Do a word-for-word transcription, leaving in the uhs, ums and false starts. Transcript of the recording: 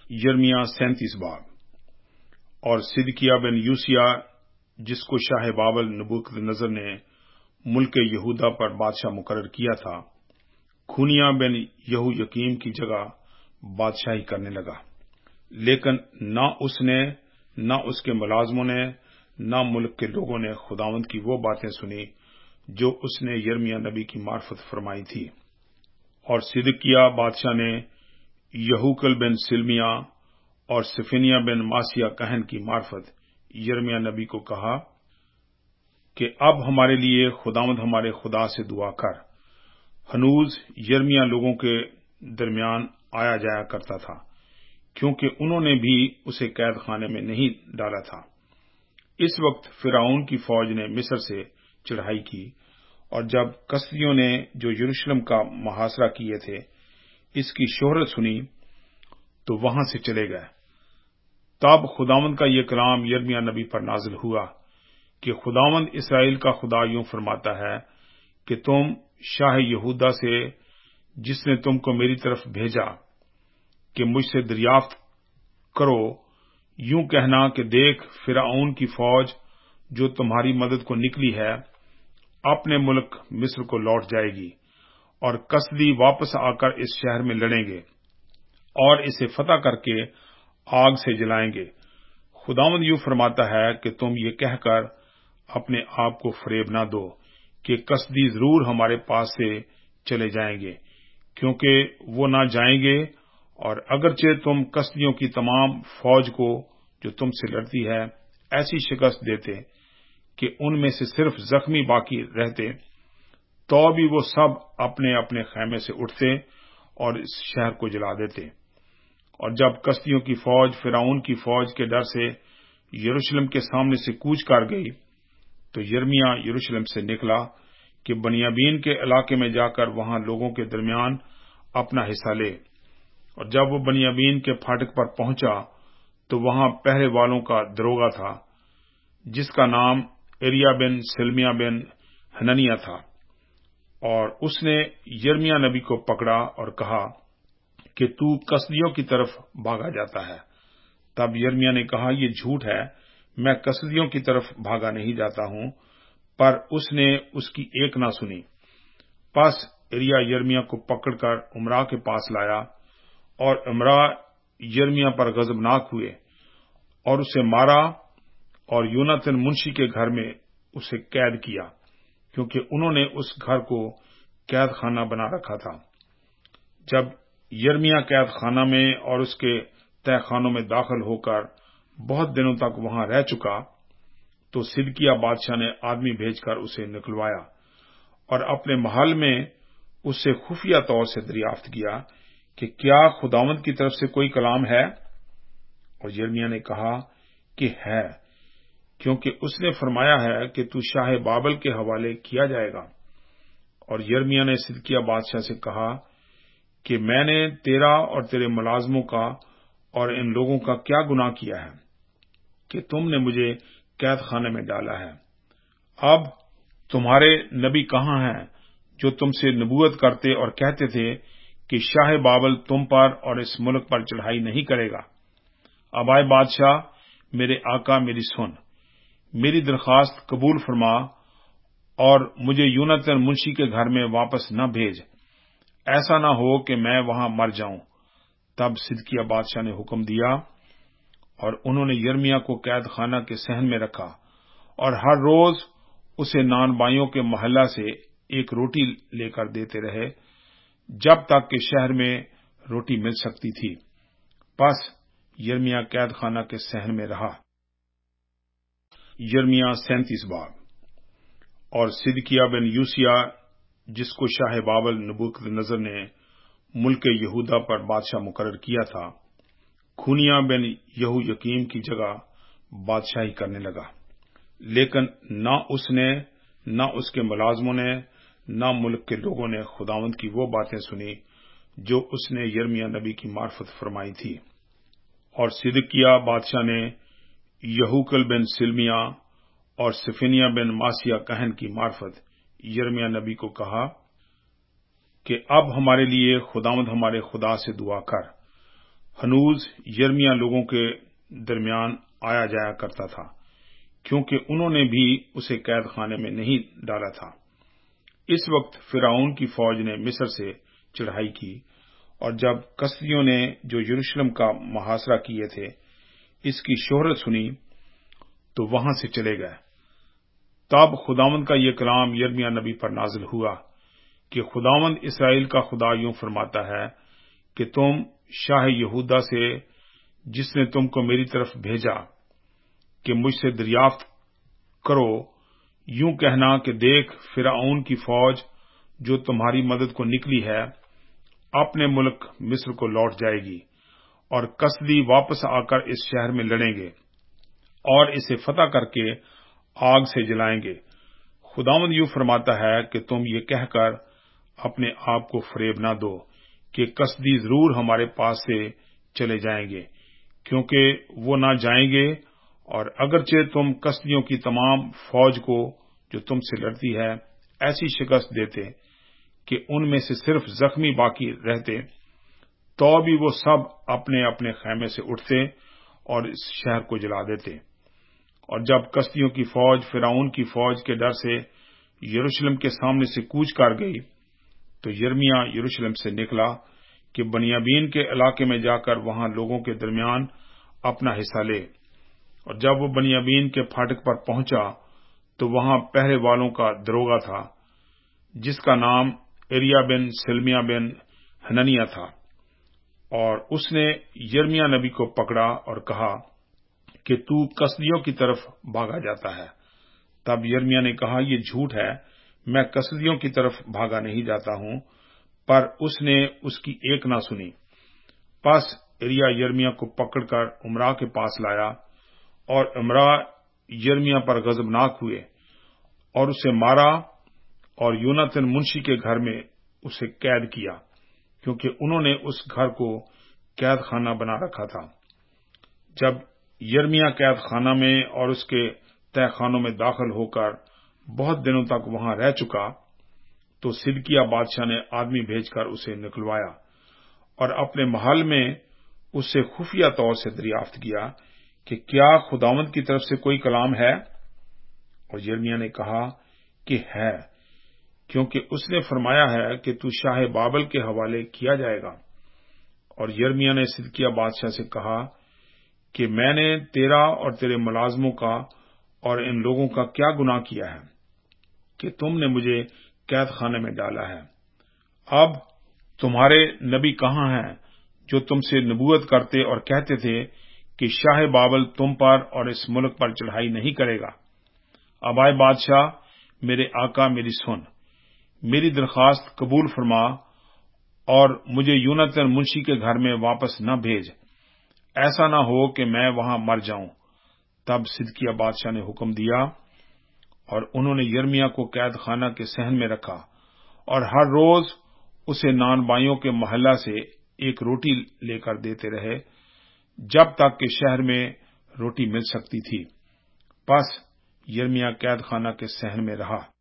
یرمیہ سینتیس باب اور صدقیہ بن یوسیہ جس کو شاہ بابل نبوکدنضر نے ملک یہودا پر بادشاہ مقرر کیا تھا، خونیہ بن یہو یقیم کی جگہ بادشاہی کرنے لگا۔ لیکن نہ اس نے، نہ اس کے ملازموں نے، نہ ملک کے لوگوں نے خداوند کی وہ باتیں سنی جو اس نے یرمیہ نبی کی معرفت فرمائی تھی۔ اور صدقیہ بادشاہ نے یہوکل بن سلمیہ اور صفنیہ بن ماسیہ کہن کی معرفت یرمیہ نبی کو کہا کہ اب ہمارے لیے خداوند ہمارے خدا سے دعا کر۔ ہنوز یرمیہ لوگوں کے درمیان آیا جایا کرتا تھا، کیونکہ انہوں نے بھی اسے قید خانے میں نہیں ڈالا تھا۔ اس وقت فرعون کی فوج نے مصر سے چڑھائی کی، اور جب کسدیوں نے جو یروشلم کا محاصرہ کیے تھے اس کی شہرت سنی تو وہاں سے چلے گئے۔ تب خداوند کا یہ کلام یرمیہ نبی پر نازل ہوا کہ خداوند اسرائیل کا خدا یوں فرماتا ہے کہ تم شاہ یہودا سے جس نے تم کو میری طرف بھیجا کہ مجھ سے دریافت کرو، یوں کہنا کہ دیکھ فرعون کی فوج جو تمہاری مدد کو نکلی ہے اپنے ملک مصر کو لوٹ جائے گی، اور کسدی واپس آ کر اس شہر میں لڑیں گے اور اسے فتح کر کے آگ سے جلائیں گے۔ خداوند یوں فرماتا ہے کہ تم یہ کہہ کر اپنے آپ کو فریب نہ دو کہ کسدی ضرور ہمارے پاس سے چلے جائیں گے، کیونکہ وہ نہ جائیں گے، اور اگرچہ تم کسدیوں کی تمام فوج کو جو تم سے لڑتی ہے ایسی شکست دیتے کہ ان میں سے صرف زخمی باقی رہتے، تو بھی وہ سب اپنے اپنے خیمے سے اٹھتے اور اس شہر کو جلا دیتے۔ اور جب کسدیوں کی فوج فرعون کی فوج کے ڈر سے یروشلم کے سامنے سے کوچ کر گئی تو یرمیہ یروشلم سے نکلا کہ بنیامین کے علاقے میں جا کر وہاں لوگوں کے درمیان اپنا حصہ لے۔ اور جب وہ بنیامین کے پھاٹک پر پہنچا تو وہاں پہرے والوں کا دروگا تھا جس کا نام ایریا بن سلمیہ بن ہننیہ تھا، اور اس نے یرمیہ نبی کو پکڑا اور کہا کہ تو کسدیوں کی طرف بھاگا جاتا ہے۔ تب یرمیہ نے کہا، یہ جھوٹ ہے، میں کسدیوں کی طرف بھاگا نہیں جاتا ہوں، پر اس نے اس کی ایک نہ سنی۔ پس ایریا یرمیہ کو پکڑ کر عمرا کے پاس لایا، اور عمرا یرمیہ پر غضبناک ہوئے اور اسے مارا، اور یوناتن منشی کے گھر میں اسے قید کیا، کیونکہ انہوں نے اس گھر کو قید خانہ بنا رکھا تھا۔ جب یرمیہ قید خانہ میں اور اس کے تہ خانوں میں داخل ہو کر بہت دنوں تک وہاں رہ چکا تو صدقیہ بادشاہ نے آدمی بھیج کر اسے نکلوایا اور اپنے محل میں اس سے خفیہ طور سے دریافت کیا کہ کیا خداوند کی طرف سے کوئی کلام ہے؟ اور یرمیہ نے کہا کہ ہے، کیونکہ اس نے فرمایا ہے کہ تو شاہ بابل کے حوالے کیا جائے گا۔ اور یرمیہ نے صدقیہ بادشاہ سے کہا کہ میں نے تیرا اور تیرے ملازموں کا اور ان لوگوں کا کیا گناہ کیا ہے کہ تم نے مجھے قید خانے میں ڈالا ہے؟ اب تمہارے نبی کہاں ہیں جو تم سے نبوت کرتے اور کہتے تھے کہ شاہ بابل تم پر اور اس ملک پر چڑھائی نہیں کرے گا؟ اب آئے بادشاہ، میرے آقا میری سن، میری درخواست قبول فرما اور مجھے یوناتن منشی کے گھر میں واپس نہ بھیج، ایسا نہ ہو کہ میں وہاں مر جاؤں۔ تب صدقیہ بادشاہ نے حکم دیا، اور انہوں نے یرمیہ کو قید خانہ کے صحن میں رکھا، اور ہر روز اسے نان بائیوں کے محلہ سے ایک روٹی لے کر دیتے رہے جب تک کہ شہر میں روٹی مل سکتی تھی۔ پس یرمیہ قید خانہ کے صحن میں رہا۔ یرمیہ سینتیس باب اور صدقیہ بن یوسیہ جس کو شاہ بابل نبوکدنضر نے ملک یہودا پر بادشاہ مقرر کیا تھا، خونیہ بن یہو یقیم کی جگہ بادشاہی کرنے لگا۔ لیکن نہ اس نے، نہ اس کے ملازموں نے، نہ ملک کے لوگوں نے خداوند کی وہ باتیں سنی جو اس نے یرمیہ نبی کی معرفت فرمائی تھی۔ اور صدقیہ بادشاہ نے یہوکل بن سلمیہ اور صفنیہ بن ماسیہ کہن کی معرفت یرمیہ نبی کو کہا کہ اب ہمارے لیے خداوند ہمارے خدا سے دعا کر۔ ہنوز یرمیہ لوگوں کے درمیان آیا جایا کرتا تھا، کیونکہ انہوں نے بھی اسے قید خانے میں نہیں ڈالا تھا۔ اس وقت فرعون کی فوج نے مصر سے چڑھائی کی، اور جب کسدیوں نے جو یروشلم کا محاصرہ کیے تھے اس کی شہرت سنی تو وہاں سے چلے گئے۔ تب خداوند کا یہ کلام یرمیہ نبی پر نازل ہوا کہ خداوند اسرائیل کا خدا یوں فرماتا ہے کہ تم شاہ یہودا سے، جس نے تم کو میری طرف بھیجا کہ مجھ سے دریافت کرو، یوں کہنا کہ دیکھ فرعون کی فوج جو تمہاری مدد کو نکلی ہے اپنے ملک مصر کو لوٹ جائے گی، اور کسدی واپس آ کر اس شہر میں لڑیں گے اور اسے فتح کر کے آگ سے جلائیں گے۔ خداوند یوں فرماتا ہے کہ تم یہ کہہ کر اپنے آپ کو فریب نہ دو کہ کسدی ضرور ہمارے پاس سے چلے جائیں گے، کیونکہ وہ نہ جائیں گے، اور اگرچہ تم کسدیوں کی تمام فوج کو جو تم سے لڑتی ہے ایسی شکست دیتے کہ ان میں سے صرف زخمی باقی رہتے، تو بھی وہ سب اپنے اپنے خیمے سے اٹھتے اور اس شہر کو جلا دیتے۔ اور جب کسدیوں کی فوج فرعون کی فوج کے ڈر سے یروشلم کے سامنے سے کوچ کر گئی تو یرمیہ یروشلم سے نکلا کہ بنیامین کے علاقے میں جا کر وہاں لوگوں کے درمیان اپنا حصہ لے۔ اور جب وہ بنیامین کے پھاٹک پر پہنچا تو وہاں پہرے والوں کا دروگا تھا، جس کا نام ایریا بن سلمیا بن ہننیا تھا، اور اس نے یرمیہ نبی کو پکڑا اور کہا کہ تو کسدیوں کی طرف بھاگا جاتا ہے۔ تب یرمیہ نے کہا، یہ جھوٹ ہے، میں کسدیوں کی طرف بھاگا نہیں جاتا ہوں، پر اس نے اس کی ایک نہ سنی۔ پس ایریا یرمیہ کو پکڑ کر عمرا کے پاس لایا، اور عمرا یرمیہ پر غضبناک ہوئے اور اسے مارا، اور یوناتن منشی کے گھر میں اسے قید کیا، کیونکہ انہوں نے اس گھر کو قید خانہ بنا رکھا تھا۔ جب یرمیہ قید خانہ میں اور اس کے تہہ خانوں میں داخل ہو کر بہت دنوں تک وہاں رہ چکا تو صدقیہ بادشاہ نے آدمی بھیج کر اسے نکلوایا اور اپنے محل میں اس سے خفیہ طور سے دریافت کیا کہ کیا خداوند کی طرف سے کوئی کلام ہے؟ اور یرمیہ نے کہا کہ ہے، کیونکہ اس نے فرمایا ہے کہ تو شاہ بابل کے حوالے کیا جائے گا۔ اور یرمیہ نے صدقیہ بادشاہ سے کہا کہ میں نے تیرا اور تیرے ملازموں کا اور ان لوگوں کا کیا گناہ کیا ہے کہ تم نے مجھے قید خانے میں ڈالا ہے؟ اب تمہارے نبی کہاں ہیں جو تم سے نبوت کرتے اور کہتے تھے کہ شاہ بابل تم پر اور اس ملک پر چڑھائی نہیں کرے گا؟ اب آئے بادشاہ، میرے آقا میری سن، میری درخواست قبول فرما اور مجھے یوناتن منشی کے گھر میں واپس نہ بھیج، ایسا نہ ہو کہ میں وہاں مر جاؤں۔ تب صدقیہ بادشاہ نے حکم دیا، اور انہوں نے یرمیہ کو قید خانہ کے صحن میں رکھا اور ہر روز اسے نان بائیوں کے محلہ سے ایک روٹی لے کر دیتے رہے جب تک کہ شہر میں روٹی مل سکتی تھی۔ پس یرمیہ قید خانہ کے صحن میں رہا۔